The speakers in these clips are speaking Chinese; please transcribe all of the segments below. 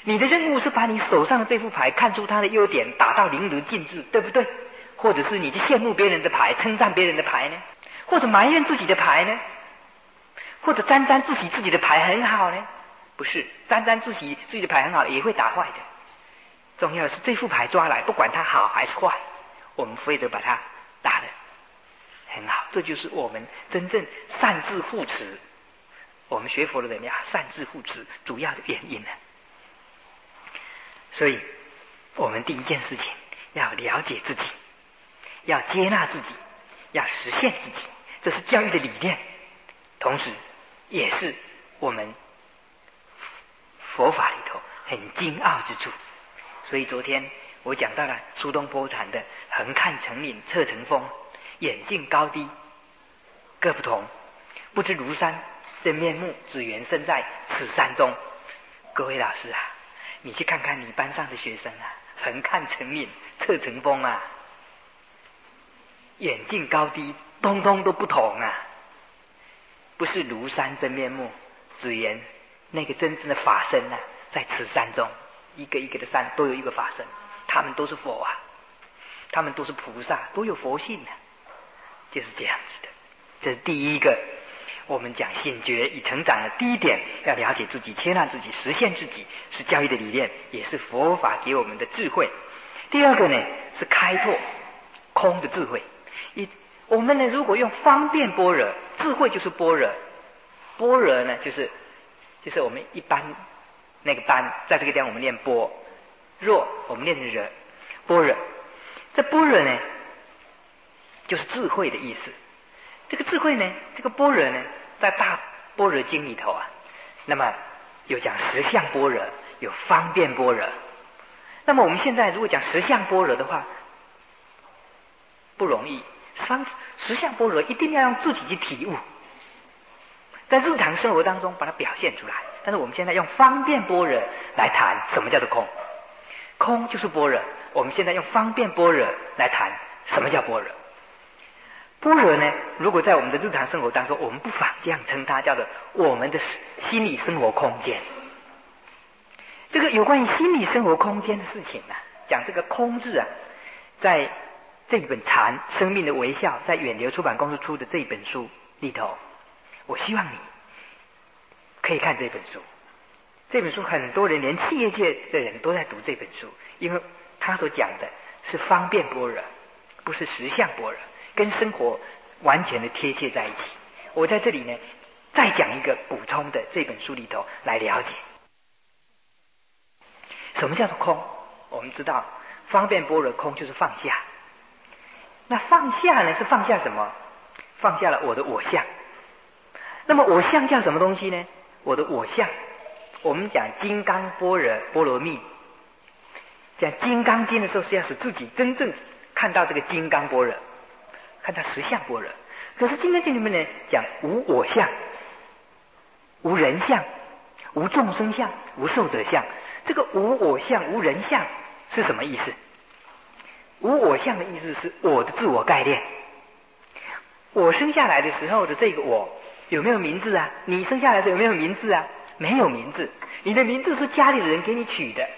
你的任务是把你手上的这副牌看出它的优点，打到淋漓尽致，对不对？或者是你去羡慕别人的牌，称赞别人的牌呢？或者埋怨自己的牌呢？或者沾沾自喜自己的牌很好呢？不是，沾沾自喜自己的牌很好也会打坏的。重要的是这副牌抓来，不管它好还是坏，我们非得把它打得很好。这就是我们真正善自护持，我们学佛的人要善自护持主要的原因呢。所以我们第一件事情要了解自己，要接纳自己，要实现自己，这是教育的理念，同时也是我们佛法里头很精奥之处。所以昨天我讲到了苏东坡谈的横看成岭侧成峰，眼镜高低各不同，不知庐山真面目，只缘身在此山中。各位老师啊，你去看看你班上的学生啊，横看成岭侧成峰啊，眼镜高低通通都不同啊。不是庐山真面目，只缘那个真正的法身啊，在此山中，一个一个的山都有一个法身，他们都是佛啊，他们都是菩萨，都有佛性啊，就是这样子的。这是第一个，我们讲醒觉与成长的第一点，要了解自己，接纳自己，实现自己，是教育的理念，也是佛法给我们的智慧。第二个呢，是开拓空的智慧。我们呢，如果用方便般若，智慧就是般若，般若呢就是我们一般那个班，在这个地方我们念般若，我们念惹，般若。这般若呢，就是智慧的意思。这个智慧呢，这个般若呢，在大般若经里头啊，那么有讲实相般若，有方便般若。那么我们现在如果讲实相般若的话，不容易。实相般若一定要用自己去体悟，在日常生活当中把它表现出来。但是我们现在用方便般若来谈什么叫做空，空就是般若。我们现在用方便般若来谈什么叫般若。般若呢，如果在我们的日常生活当中，我们不妨这样称它，叫做我们的心理生活空间。这个有关于心理生活空间的事情呢，讲这个空字啊，在这一本禅生命的微笑，在远流出版公司出的这一本书里头，我希望你可以看这本书。这本书很多人，连企业界的人都在读这本书，因为他所讲的是方便般若，不是实相般若，跟生活完全的贴切在一起。我在这里呢，再讲一个补充的，这本书里头来了解什么叫做空。我们知道方便般若空就是放下。那放下呢，是放下什么？放下了我的我相。那么我相叫什么东西呢？我的我相，我们讲金刚般若波罗蜜，讲金刚经的时候，是要使自己真正看到这个金刚般若，看到实相般若。可是金刚经里面呢，讲无我相，无人相，无众生相，无寿者相。这个无我相无人相是什么意思？无我相的意思是我的自我概念。我生下来的时候的这个我有没有名字啊？你生下来的时候有没有名字啊？没有名字。你的名字是家里的人给你取的，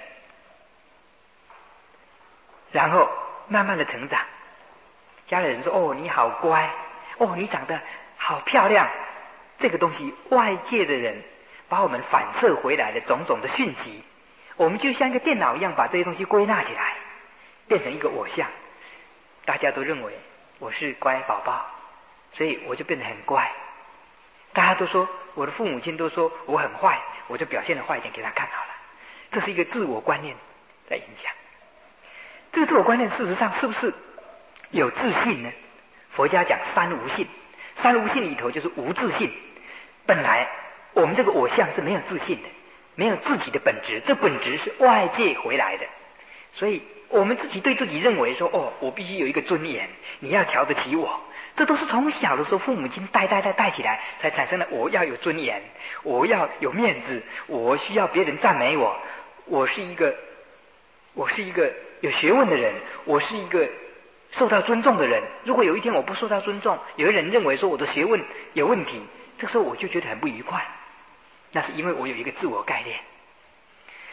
然后慢慢的成长，家里人说哦你好乖，哦你长得好漂亮。这个东西外界的人把我们反射回来的种种的讯息，我们就像一个电脑一样把这些东西归纳起来，变成一个我相。大家都认为我是乖宝宝，所以我就变得很乖。大家都说，我的父母亲都说我很坏，我就表现的坏一点给他看好了。这是一个自我观念在影响。这个自我观念事实上是不是有自信呢？佛家讲三无性，三无性里头就是无自信。本来我们这个我相是没有自信的，没有自己的本质，这本质是外界回来的。所以我们自己对自己认为说，哦，我必须有一个尊严，你要瞧得起我。这都是从小的时候父母亲带起来，才产生了我要有尊严，我要有面子，我需要别人赞美我，我是一个有学问的人，我是一个受到尊重的人。如果有一天我不受到尊重，有人认为说我的学问有问题，这时候我就觉得很不愉快。那是因为我有一个自我概念。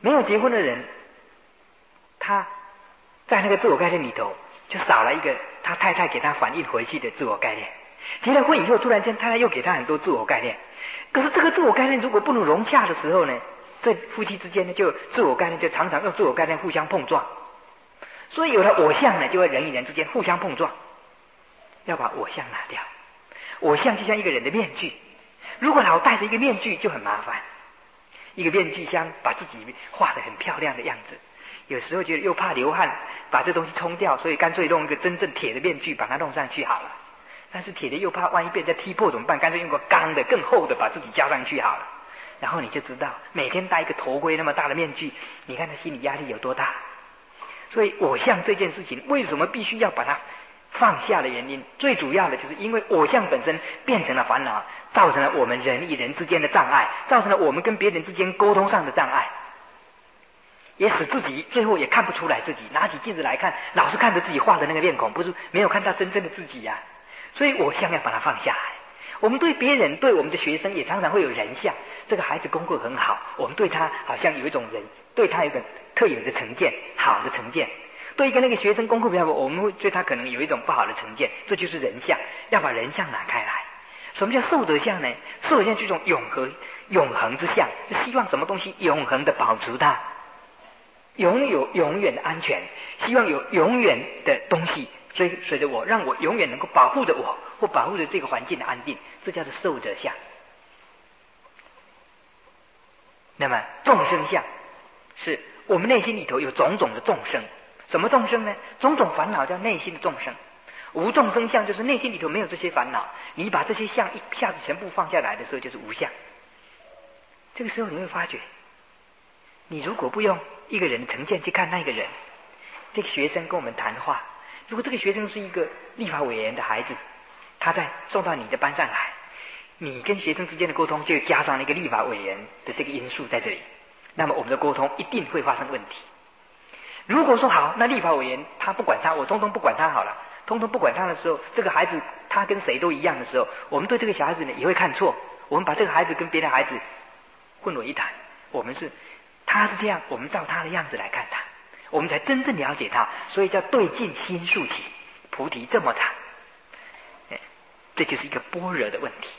没有结婚的人，他在那个自我概念里头就少了一个他太太给他反映回去的自我概念。结了婚以后，突然间太太又给他很多自我概念，可是这个自我概念如果不能融洽的时候呢，这夫妻之间呢，就自我概念就常常用自我概念互相碰撞。所以有了我相呢，就会人与人之间互相碰撞。要把我相拿掉，我相就像一个人的面具，如果老戴着一个面具就很麻烦。一个面具像把自己画得很漂亮的样子，有时候觉得又怕流汗，把这东西冲掉，所以干脆弄一个真正铁的面具把它弄上去好了。但是铁的又怕万一被人家踢破怎么办？干脆用个钢的更厚的把自己加上去好了。然后你就知道每天戴一个头盔那么大的面具，你看他心理压力有多大。所以我相这件事情为什么必须要把它放下的原因，最主要的就是因为我相本身变成了烦恼，造成了我们人与人之间的障碍，造成了我们跟别人之间沟通上的障碍，也使自己最后也看不出来自己，拿起镜子来看，老是看着自己画的那个面孔，不是没有看到真正的自己呀。所以我相要把它放下来。我们对别人，对我们的学生也常常会有人相。这个孩子功课很好，我们对他好像有一种人，对他有一个特有的成见，好的成见。对一个那个学生功课比较好，我们会对他可能有一种不好的成见，这就是人相。要把人相拿开来。什么叫受者相呢？受者相是一种永恒之相，就希望什么东西永恒的保持它，拥有永远的安全，希望有永远的东西追随着我，让我永远能够保护着我，或保护着这个环境的安定，这叫做受者相。那么众生相是我们内心里头有种种的众生。什么众生呢？种种烦恼叫内心的众生。无众生相就是内心里头没有这些烦恼，你把这些相一下子全部放下来的时候就是无相。这个时候你会发觉，你如果不用一个人的成见去看那个人，这个学生跟我们谈话，如果这个学生是一个立法委员的孩子，他在送到你的班上来，你跟学生之间的沟通就加上了一个立法委员的这个因素在这里，那么我们的沟通一定会发生问题。如果说好，那立法委员他不管他，我通通不管他好了，通通不管他的时候，这个孩子他跟谁都一样的时候，我们对这个小孩子呢也会看错，我们把这个孩子跟别的孩子混为一谈，他是这样，我们照他的样子来看他，我们才真正了解他，所以叫对镜心术起，菩提这么长。这就是一个般若的问题。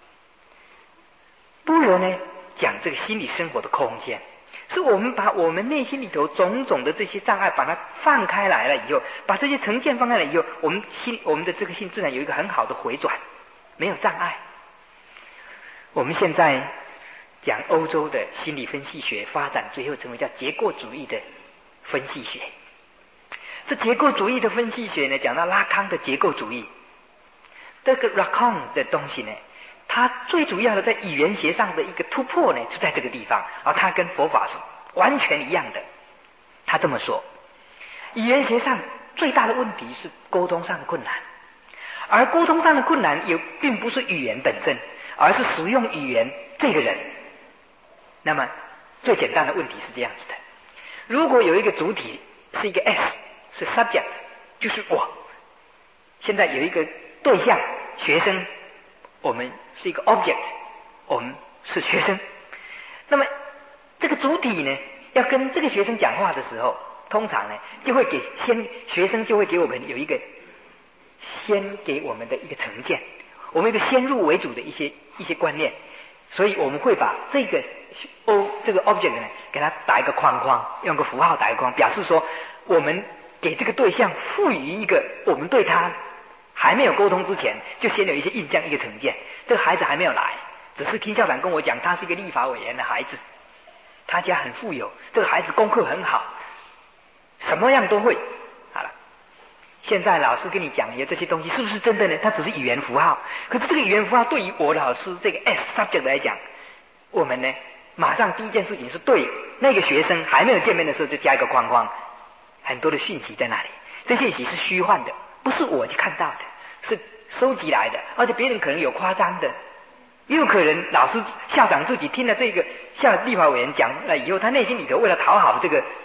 般若呢，讲这个心理生活的空间，是我们把我们内心里头种种的这些障碍把它放开来了以后，把这些成见放开了以后，我们的这个心自然有一个很好的回转，没有障碍。我们现在讲欧洲的心理分析学发展，最后成为叫结构主义的分析学。这结构主义的分析学呢，讲到拉康的结构主义，这个拉康的东西呢，它最主要的在语言学上的一个突破呢，就在这个地方，而它跟佛法是完全一样的。他这么说，语言学上最大的问题是沟通上的困难，而沟通上的困难也并不是语言本身，而是使用语言这个人。那么最简单的问题是这样子的，如果有一个主体是一个 S， 是 subject， 就是我，现在有一个对象学生，我们是一个 object， 我们是学生。那么这个主体呢，要跟这个学生讲话的时候，通常呢就会学生就会给我们有一个先给我们的一个成见，我们一个先入为主的一些观念，所以我们会把这个object 呢给它打一个框框，用个符号打一个框，表示说我们给这个对象赋予一个我们对他还没有沟通之前就先有一些印象，一个成见。这个孩子还没有来，只是听校长跟我讲他是一个立法委员的孩子，他家很富有，这个孩子功课很好，什么样都会。好了，现在老师跟你讲的这些东西是不是真的呢？它只是语言符号，可是这个语言符号对于我老师这个 S subject 来讲，我们呢马上第一件事情是对那个学生还没有见面的时候就加一个框框，很多的讯息在那里，这讯息是虚幻的，不是我去看到的，是收集来的，而且别人可能有夸张的，也有可能老师校长自己听了这个向立法委员讲了以后，他内心里头为了讨好这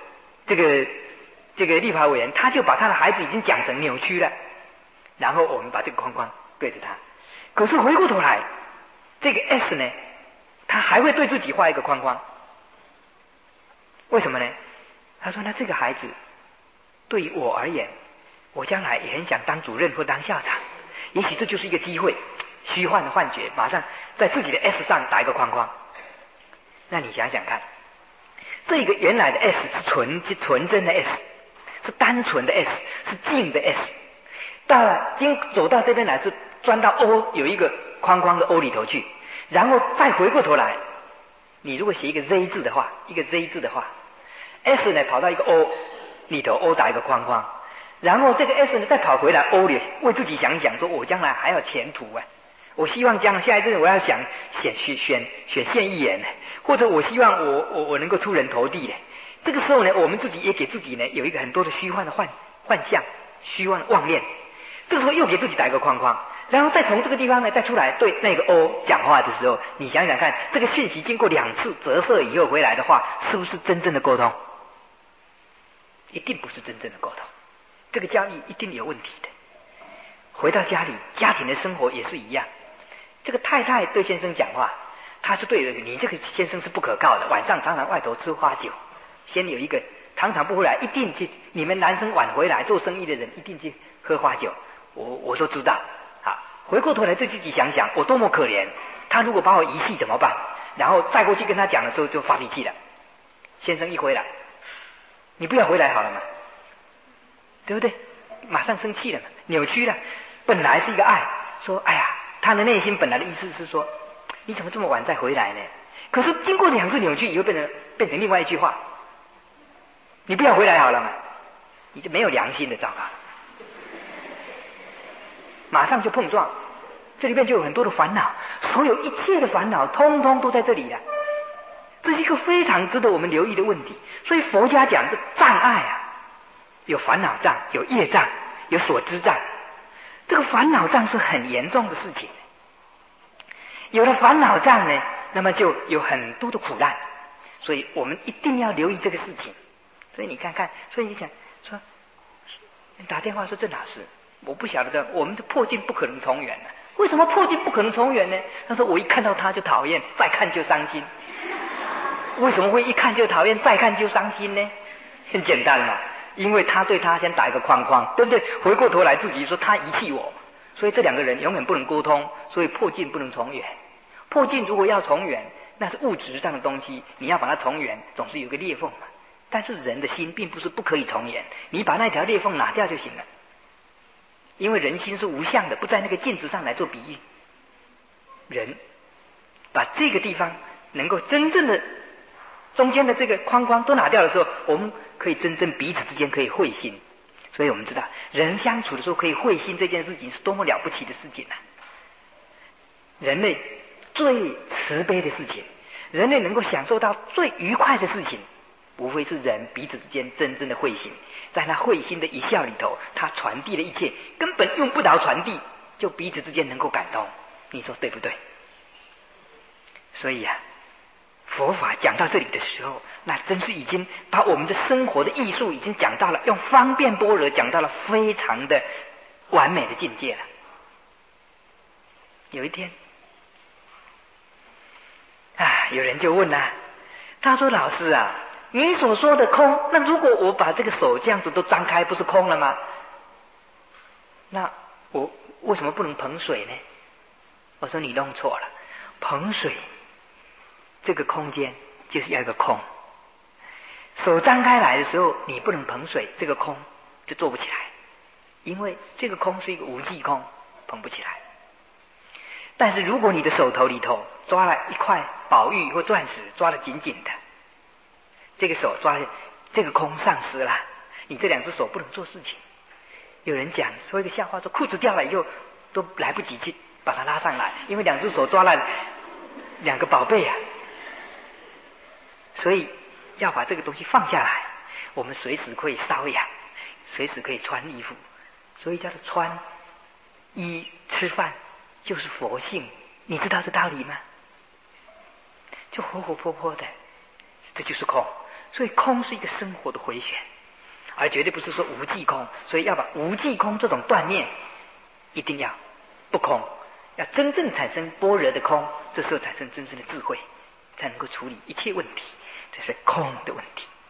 个立法委员，他就把他的孩子已经讲成扭曲了，然后我们把这个框框对着他。可是回过头来，这个 S 呢，他还会对自己画一个框框。 为什么呢？他说：“那这个孩子对于我而言，我将来也很想当主任或当校长，也许这就是一个机会。”虚幻的幻觉，马上在自己的 S 上打一个框框。那你想想看，这个原来的 S 是纯真的 S， 是单纯的 S， 是静的 S。到了走到这边来，是钻到 O 有一个框框的 O 里头去，然后再回过头来，你如果写一个 Z 字的话，S 呢跑到一个 O 里头 ，O 打一个框框，然后这个 S 呢再跑回来 O 里，为自己想一想，说我将来还有前途啊。我希望将来下一阵我要想选县议员，或者我希望我能够出人头地的。这个时候呢，我们自己也给自己呢有一个很多的虚幻的幻象、虚幻的妄念。这个时候又给自己打一个框框，然后再从这个地方呢再出来对那个 O 讲话的时候，你想想看，这个讯息经过2次折射以后回来的话，是不是真正的沟通？一定不是真正的沟通，这个交易一定有问题的。回到家里，家庭的生活也是一样。这个太太对先生讲话，他是对的，你这个先生是不可靠的，晚上常常外头吃花酒，先有一个常常不回来，一定去，你们男生晚回来做生意的人一定去喝花酒，我都知道。好，回过头来自己想想，我多么可怜，他如果把我遗弃怎么办？然后再过去跟他讲的时候就发脾气了。先生一回来，你不要回来好了嘛，对不对？马上生气了嘛，扭曲了。本来是一个爱，说哎呀，他的内心本来的意思是说，你怎么这么晚再回来呢？可是经过2次扭曲以后，变成另外一句话，你不要回来好了嘛，你就没有良心的，糟糕，马上就碰撞，这里面就有很多的烦恼，所有一切的烦恼，通通都在这里了。这是一个非常值得我们留意的问题。所以佛家讲这障碍啊，有烦恼障，有业障，有所知障。这个烦恼障是很严重的事情，有了烦恼障呢，那么就有很多的苦难，所以我们一定要留意这个事情。所以你看看，所以你讲说，打电话说郑老师，我不晓得我们的破镜不可能重圆了。为什么破镜不可能重圆呢？他说我一看到他就讨厌，再看就伤心。为什么会一看就讨厌，再看就伤心呢？很简单嘛。因为他对他先打一个框框，对不对？回过头来自己说他遗弃我，所以这2个人永远不能沟通，所以破镜不能重圆。破镜如果要重圆，那是物质上的东西，你要把它重圆，总是有个裂缝嘛。但是人的心并不是不可以重圆，你把那条裂缝拿掉就行了。因为人心是无相的，不在那个镜子上来做比喻。人把这个地方能够真正的中间的这个框框都拿掉的时候，我们可以真正彼此之间可以会心。所以我们知道人相处的时候可以会心，这件事情是多么了不起的事情啊！人类最慈悲的事情，人类能够享受到最愉快的事情，无非是人彼此之间真正的会心。在那会心的一笑里头，他传递了一切根本用不着传递，就彼此之间能够感动。你说对不对？所以啊，佛法讲到这里的时候，那真是已经把我们的生活的艺术已经讲到了，用方便般若讲到了非常的完美的境界了。有一天有人就问啊，他说老师啊，你所说的空，那如果我把这个手这样子都张开，不是空了吗？那我为什么不能捧水呢？我说你弄错了，捧水这个空间就是要一个空，手张开来的时候你不能捧水，这个空就做不起来，因为这个空是一个无际空，捧不起来。但是如果你的手头里头抓了一块宝玉或钻石，抓得紧紧的，这个手抓了这个空丧失了，你这2只手不能做事情。有人讲说一个笑话，说裤子掉了以后都来不及去把它拉上来，因为2只手抓了2个宝贝啊。所以要把这个东西放下来，我们随时可以瘙痒，随时可以穿衣服，所以叫做穿衣吃饭就是佛性，你知道这道理吗？就活活泼泼的，这就是空。所以空是一个生活的回旋，而绝对不是说无际空。所以要把无际空这种断灭，一定要不空，要真正产生般若的空，这时候产生真正的智慧，才能够处理一切问题。这是空的问题。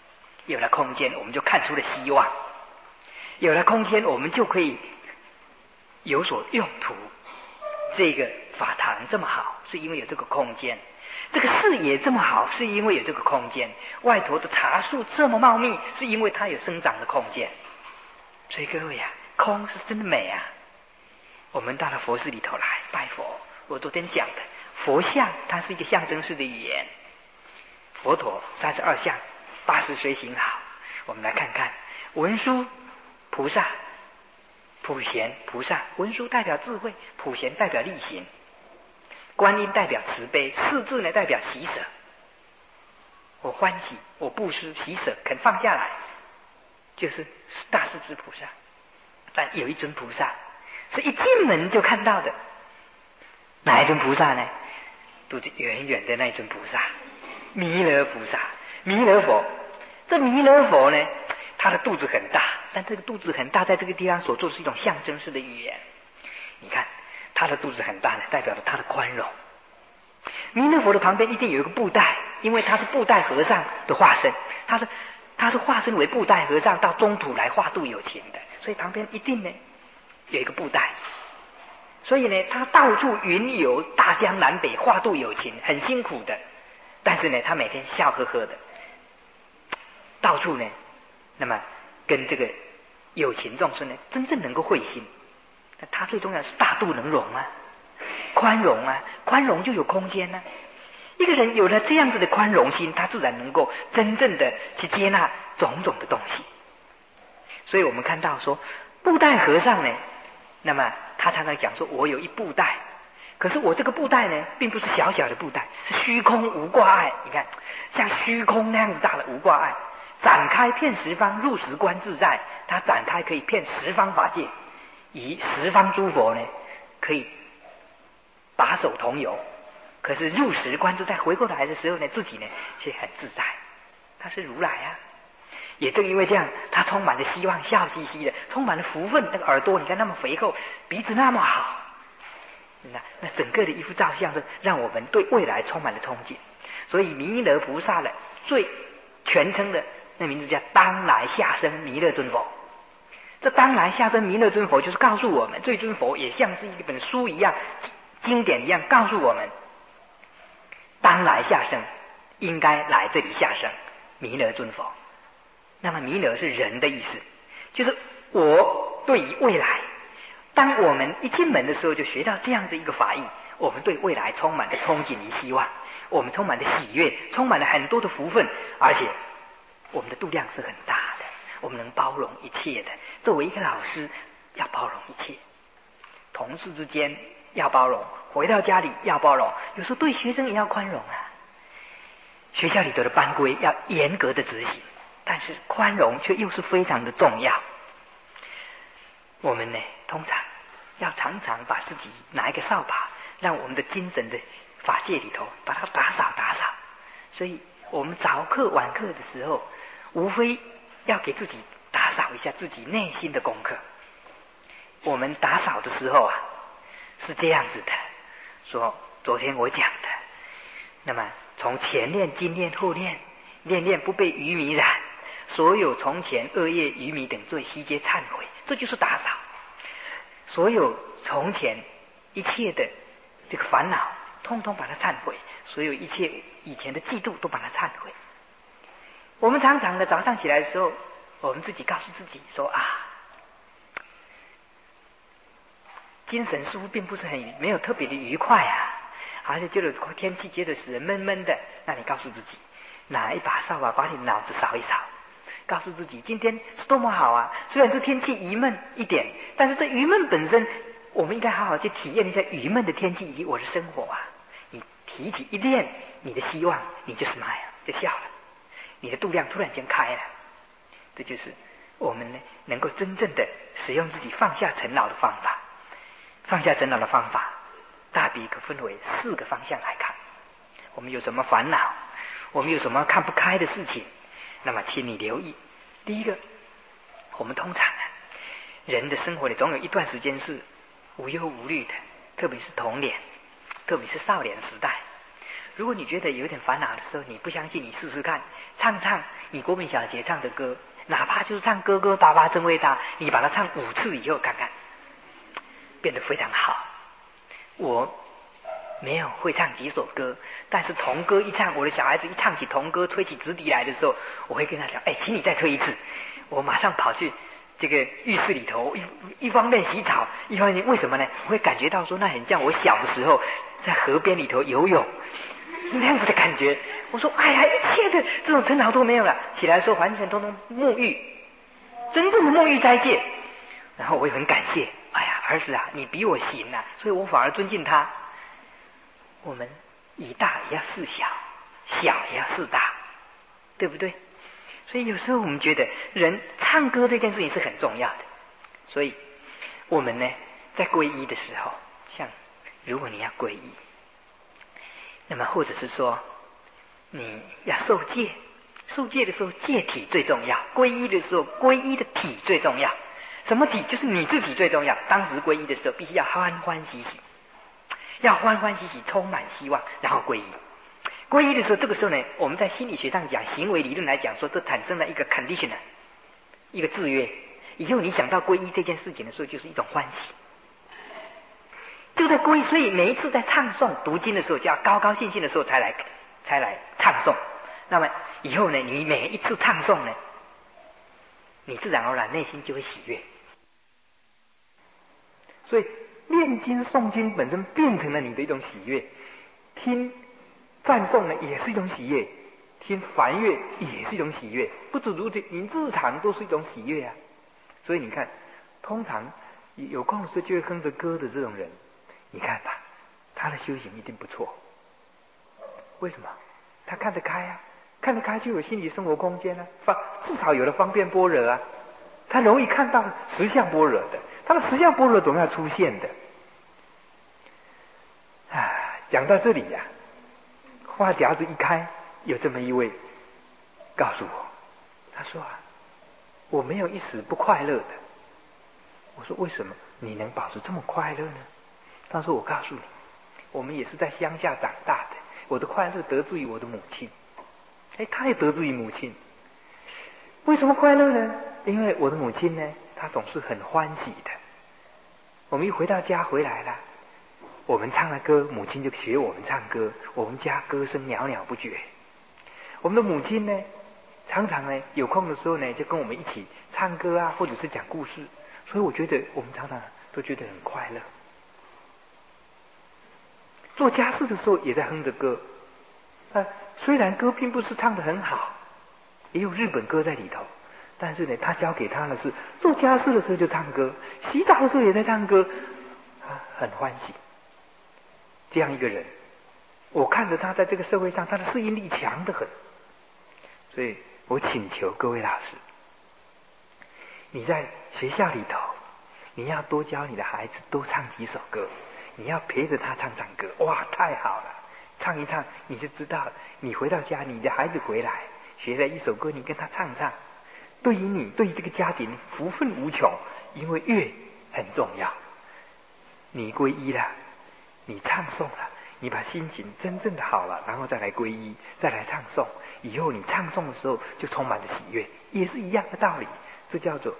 有了空间，我们就看出了希望；有了空间，我们就可以有所用途。这个法堂这么好，是因为有这个空间；这个视野这么好，是因为有这个空间；外头的茶树这么茂密，是因为它有生长的空间。所以各位啊，空是真的美啊！我们到了佛寺里头来拜佛，我昨天讲的佛像，它是一个象征式的语言。佛陀32相，80随行好。我们来看看文殊菩萨、普贤菩萨。文殊代表智慧，普贤代表力行，观音代表慈悲，四字呢代表喜舍。我欢喜，我布施，喜舍，肯放下来，就是大势至菩萨。但有一尊菩萨是一进门就看到的，哪一尊菩萨呢？肚子远远的那一尊菩萨，弥勒菩萨，弥勒佛。这弥勒佛呢，他的肚子很大，但这个肚子很大在这个地方所做的是一种象征式的语言。你看他的肚子很大呢，代表着他的宽容。弥勒佛的旁边一定有一个布袋，因为他是布袋和尚的化身，他是化身为布袋和尚到中土来化度有情的，所以旁边一定呢有一个布袋。所以呢，他到处云游大江南北化度有情，很辛苦的。但是呢，他每天笑呵呵的，到处呢，那么跟这个有情众生呢，真正能够会心。那他最重要的是大度能容啊，宽容啊，宽容就有空间啊。一个人有了这样子的宽容心，他自然能够真正的去接纳种种的东西。所以我们看到说，布袋和尚呢，那么他常常讲说，我有一布袋，可是我这个布袋呢，并不是小小的布袋，是虚空无挂碍。你看，像虚空那样子大的无挂碍，展开遍十方，入十观自在。它展开可以遍十方法界，以十方诸佛呢，可以把手同游。可是入十观自在，回过来的时候呢，自己呢却很自在。他是如来啊。也正因为这样，他充满了希望，笑嘻嘻的，充满了福分。那个耳朵你看那么肥厚，鼻子那么好，那整个的一幅照相是让我们对未来充满了憧憬。所以弥勒菩萨的最全称的那名字叫当来下生弥勒尊佛。这当来下生弥勒尊佛就是告诉我们，这尊佛也像是一本书一样，经典一样，告诉我们当来下生应该来这里下生弥勒尊佛。那么弥勒是人的意思，就是我对于未来，当我们一进门的时候就学到这样的一个法义，我们对未来充满了憧憬与希望，我们充满了喜悦，充满了很多的福分，而且我们的度量是很大的，我们能包容一切的。作为一个老师，要包容一切，同事之间要包容，回到家里要包容，有时候对学生也要宽容啊。学校里头的班规要严格的执行，但是宽容却又是非常的重要。我们呢，通常要常常把自己拿一个扫把，让我们的精神的法界里头把它打扫打扫。所以我们早课晚课的时候，无非要给自己打扫一下自己内心的功课。我们打扫的时候啊，是这样子的，说昨天我讲的，那么从前念、今念、后念，念念不被愚迷染，所有从前恶业、愚迷等罪，悉皆忏悔。这就是打扫。所有从前一切的这个烦恼，通通把它忏悔；所有一切以前的嫉妒，都把它忏悔。我们常常的早上起来的时候，我们自己告诉自己说啊，精神似乎并不是没有特别的愉快啊，而且觉得天气觉得使人闷闷的。那你告诉自己，拿一把扫把把你脑子扫一扫，告诉自己今天是多么好啊！虽然这天气郁闷一点，但是这郁闷本身，我们应该好好去体验一下郁闷的天气以及我的生活啊！你提起一念你的希望，你就 smile 就笑了，你的度量突然间开了。这就是我们呢能够真正的使用自己放下尘恼的方法。放下尘恼的方法，大抵可分为4个方向来看。我们有什么烦恼，我们有什么看不开的事情，那么请你留意。第一个，我们通常人的生活里总有一段时间是无忧无虑的，特别是童年，特别是少年时代。 如果你觉得有点烦恼的时候，你不相信，你试试看，唱你国民小节唱的歌，哪怕就是唱哥哥爸爸真伟大，你把它唱5次以后看看，变得非常好。我没有会唱几首歌，但是童歌一唱，我的小孩子一唱起童歌，吹起直笛来的时候，我会跟他讲，请你再吹一次。我马上跑去这个浴室里头，一方面洗澡，一方面为什么呢？我会感觉到说，那很像我小的时候在河边里头游泳那样子的感觉。我说，哎呀，一切的这种尘劳都没有了，起来说完全通通沐浴，真正的沐浴斋戒。然后我也很感谢，哎呀，儿子啊，你比我行啊，所以我反而尊敬他。我们以大也要事小，小也要事大，对不对？所以有时候我们觉得人唱歌这件事情是很重要的，所以我们呢在皈依的时候，像如果你要皈依，那么或者是说你要受戒，受戒的时候戒体最重要，皈依的时候皈依的体最重要。什么体？就是你自己最重要。当时皈依的时候必须要欢欢喜喜，要欢欢喜喜，充满希望，然后皈依。皈依的时候，这个时候呢，我们在心理学上讲，行为理论来讲说，这产生了一个 condition， 一个制约。以后你想到皈依这件事情的时候，就是一种欢喜。就在皈依，所以每一次在唱诵读经的时候，就要高高兴兴的时候才来唱诵。那么以后呢，你每一次唱诵呢，你自然而然内心就会喜悦。所以念经诵经本身变成了你的一种喜悦，听赞颂呢也是一种喜悦，听梵乐也是一种喜悦，不止如此，你日常都是一种喜悦啊。所以你看，通常有空的时候就会哼着歌的这种人，你看吧，他的修行一定不错。为什么？他看得开啊，看得开就有心理生活空间啊，至少有了方便般若啊，他容易看到实相般若的，他的实相般若总要出现的。讲到这里呀，话匣子一开，有这么一位告诉我，他说我没有一时不快乐的。我说为什么你能保持这么快乐呢？他说我告诉你，我们也是在乡下长大的，我的快乐得自于我的母亲，他也得自于母亲。为什么快乐呢？因为我的母亲呢，她总是很欢喜的。我们一回到家回来了，我们唱了歌，母亲就学我们唱歌，我们家歌声袅袅不绝。我们的母亲呢，常常呢有空的时候呢，就跟我们一起唱歌啊，或者是讲故事，所以我觉得我们常常都觉得很快乐。做家事的时候也在哼着歌，虽然歌并不是唱得很好，也有日本歌在里头，但是呢，他教给他的是做家事的时候就唱歌，洗澡的时候也在唱歌，很欢喜。这样一个人，我看着他在这个社会上，他的适应力强得很。所以我请求各位老师，你在学校里头，你要多教你的孩子多唱几首歌，你要陪着他唱唱歌。哇，太好了！唱一唱，你就知道，你回到家，你的孩子回来学了一首歌，你跟他唱唱，对于你，对于这个家庭福分无穷，因为乐很重要。你皈依了，你唱诵了，你把心情真正的好了，然后再来皈依，再来唱诵，以后你唱诵的时候就充满了喜悦，也是一样的道理。这叫做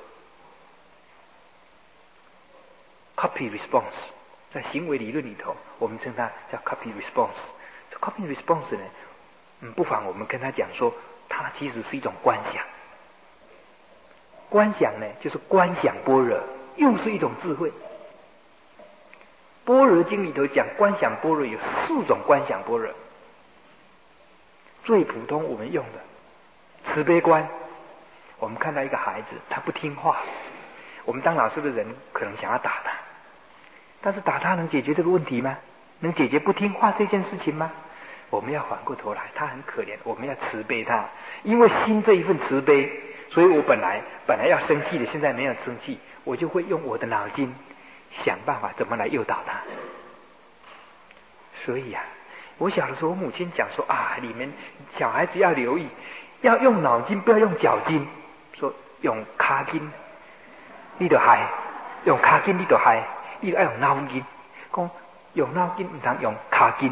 copy response， 在行为理论里头，我们称它叫 copy response。这 copy response 呢，不妨我们跟他讲说，它其实是一种观想。观想呢，就是观想般若，又是一种智慧。般若经里头讲观想般若有4种观想般若，最普通我们用的慈悲观。我们看到一个孩子他不听话，我们当老师的人可能想要打他，但是打他能解决这个问题吗？能解决不听话这件事情吗？我们要反过头来，他很可怜，我们要慈悲他，因为心这一份慈悲，所以我本来要生气的，现在没有生气，我就会用我的脑筋想办法怎么来诱导他。所以我小的时候，我母亲讲说你们小孩子要留意，要用脑筋，不要用脚筋。说用脚筋，你就害；用脚筋，你就害。你要用脑筋，讲用脑筋，不通用脚筋。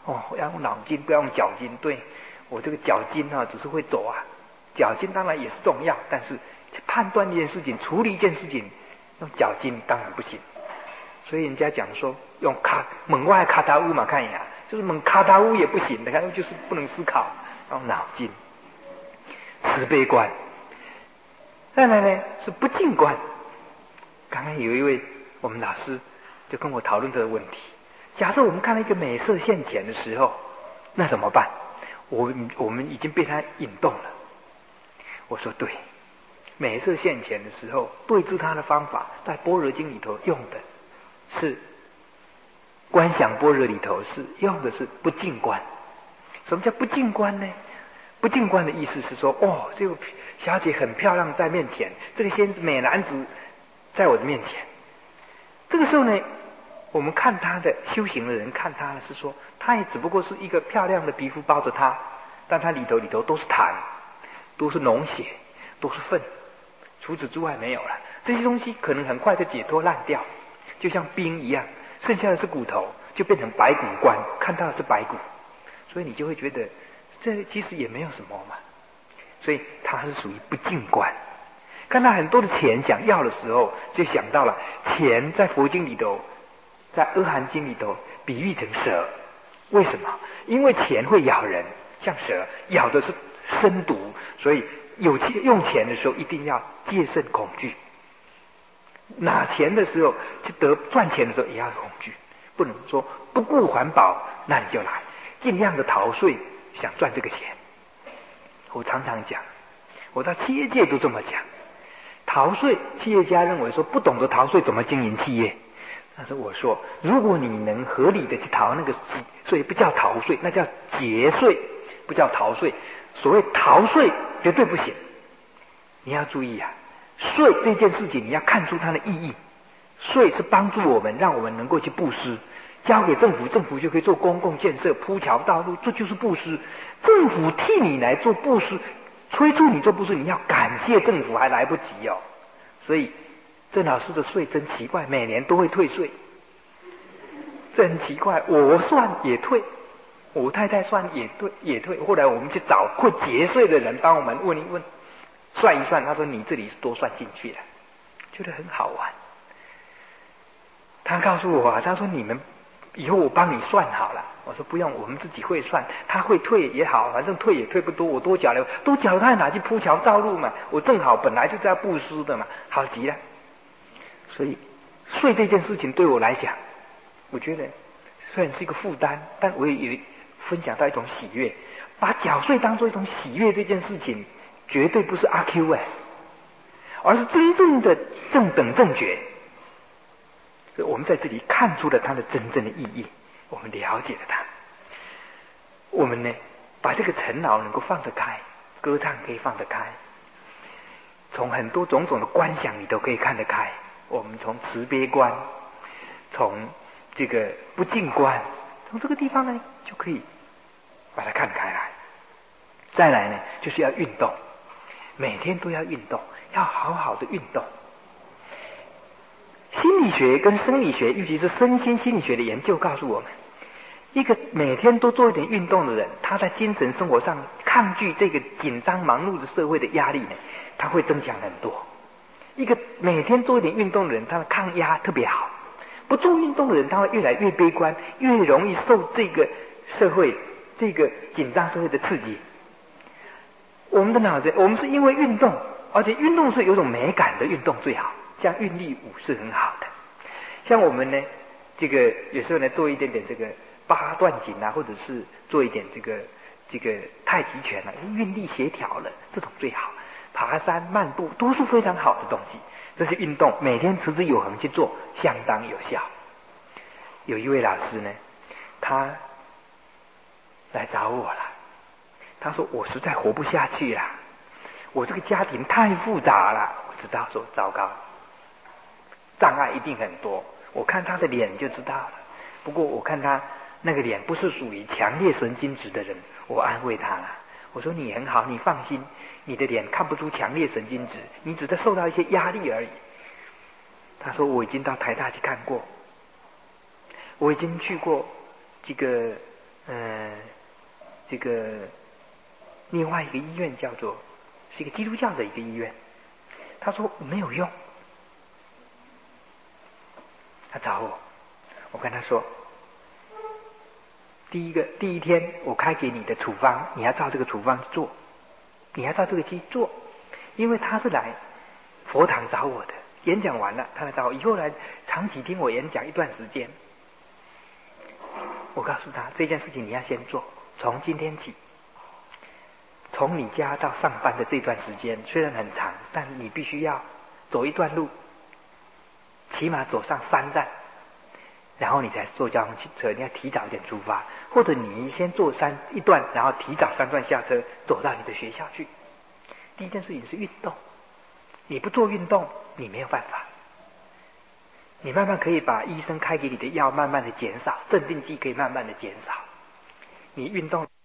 要用脑筋，不要用脚筋。对，我这个脚筋只是会走啊，脚筋当然也是重要，但是判断一件事情、处理一件事情，用脚筋当然不行。所以人家讲说，用猛外卡达乌嘛，看一下，就是猛卡达乌也不行的，看就是不能思考，用脑筋。慈悲观，再来呢是不净观。刚刚有一位我们老师就跟我讨论这个问题。假设我们看到一个美色现前的时候，那怎么办？我们已经被它引动了。我说对，美色现前的时候，对治它的方法，在般若经里头用的是观想般若里头是用的是不净观。什么叫不净观呢？不净观的意思是说，这个小姐很漂亮在面前，这个美男子在我的面前。这个时候呢，我们看他的修行的人看他呢，是说他也只不过是一个漂亮的皮肤包着他，但他里头都是痰，都是脓血，都是粪，除此之外没有了。这些东西可能很快就解脱烂掉，就像冰一样，剩下的是骨头，就变成白骨观，看到的是白骨，所以你就会觉得这其实也没有什么嘛。所以它是属于不净观。看到很多的钱想要的时候，就想到了钱在佛经里头，在阿含经里头比喻成蛇。为什么？因为钱会咬人，像蛇咬的是生毒，所以用钱的时候一定要戒慎恐惧。拿钱的时候赚钱的时候也要恐惧，不能说不顾环保，那你就来尽量的逃税，想赚这个钱。我常常讲，我到企业界都这么讲，逃税，企业家认为说不懂得逃税怎么经营企业。但是我说，如果你能合理的去逃那个税，不叫逃税，那叫节税，不叫逃税。所谓逃税绝对不行。你要注意啊，税这件事情你要看出它的意义。税是帮助我们，让我们能够去布施，交给政府，政府就可以做公共建设，铺桥道路，这就是布施。政府替你来做布施，催促你做布施，你要感谢政府还来不及哦。所以郑老师的税真奇怪，每年都会退税，真奇怪。我算也退，我太太算也退。后来我们去找会节税的人帮我们问一问，算一算，他说你这里是多算进去了，觉得很好玩。他告诉我啊，他说你们以后我帮你算好了。我说不用，我们自己会算，他会退也好，反正退也退不多，我多缴了，他还拿去铺桥造路嘛，我正好本来就在布施的嘛，好极了。所以税这件事情对我来讲，我觉得虽然是一个负担，但我也分享到一种喜悦。把缴税当作一种喜悦这件事情，绝对不是阿 Q 而是真正的正等正觉。所以我们在这里看出了它的真正的意义，我们了解了它。我们呢，把这个尘劳能够放得开，歌唱可以放得开，从很多种种的观想里头可以看得开。我们从慈悲观，从这个不净观，从这个地方呢就可以把它看开来。再来呢，就是要运动，每天都要运动，要好好的运动。心理学跟生理学，尤其是身心心理学的研究告诉我们，一个每天都做一点运动的人，他在精神生活上抗拒这个紧张忙碌的社会的压力呢，他会增强很多。一个每天做一点运动的人，他的抗压特别好。不做运动的人，他会越来越悲观，越容易受这个社会这个紧张社会的刺激。我们的脑子，我们是因为运动，而且运动是有种美感的运动最好，像韵律舞是很好的。像我们呢，这个有时候呢做一点点这个八段锦啊，或者是做一点这个太极拳啊，韵律协调了，这种最好。爬山漫步都是非常好的东西，这些运动每天持之以恒去做，相当有效。有一位老师呢，他来找我了，他说我实在活不下去了，我这个家庭太复杂了。我知道说糟糕，障碍一定很多，我看他的脸就知道了。不过我看他那个脸不是属于强烈神经质的人，我安慰他了。我说你很好，你放心，你的脸看不出强烈神经质，你只是受到一些压力而已。他说我已经到台大去看过，我已经去过这个这个另外一个医院叫做是一个基督教的一个医院，他说没有用，他找我跟他说，第一天我开给你的处方，你要照这个处方做，你要照这个去做，因为他是来佛堂找我的，演讲完了他来找我，以后来长期听我演讲一段时间。我告诉他这件事情你要先做，从今天起，从你家到上班的这段时间虽然很长，但你必须要走一段路，起码走上3站，然后你才坐交通车，你要提早一点出发，或者你先坐一段，然后提早3段下车，走到你的学校去。第一件事情是运动，你不做运动你没有办法，你慢慢可以把医生开给你的药慢慢的减少，镇定剂可以慢慢的减少，你运动